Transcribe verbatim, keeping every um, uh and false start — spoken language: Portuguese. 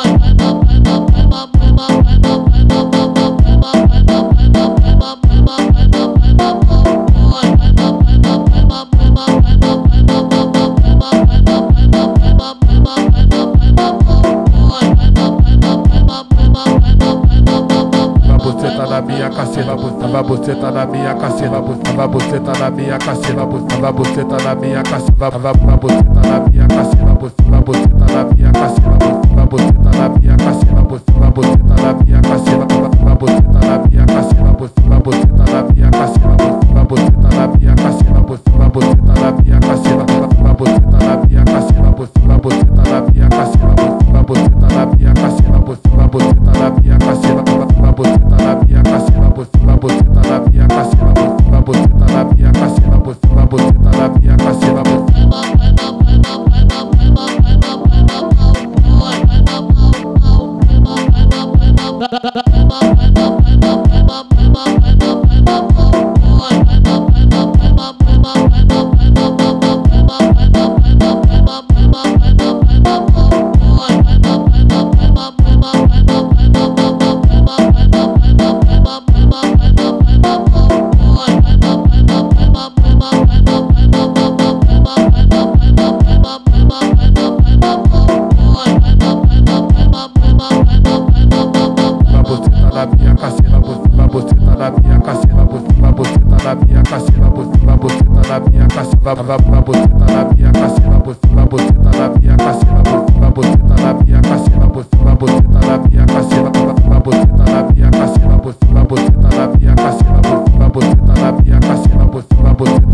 Buceta na minha caceta, vai buceta na minha caceta, vai buceta na minha caceta, vai buceta na minha caceta, vai buceta na minha caceta, vai buceta na minha caceta, vai buceta na minha caceta, vai buceta na minha caceta, vai buceta na minha caceta, vai buceta na minha caceta, vai buceta na minha caceta, vai buceta na minha caceta, vai buceta na minha caceta, vai buceta na minha caceta, vai buceta na minha caceta, vai buceta na minha caceta, vai buceta na minha caceta, vai buceta na minha caceta, vai buceta na minha caceta, vai buceta na minha caceta. Na minha caceta, vai buceta na minha caceta, vai buceta na minha caceta, vai buceta na minha caceta, vai buceta na minha caceta, vai buceta na minha caceta, vai buceta na minha caceta, vai buceta na minha caceta, vai buceta na minha caceta, vai buceta na minha caceta, vai buceta na minha caceta, vai buceta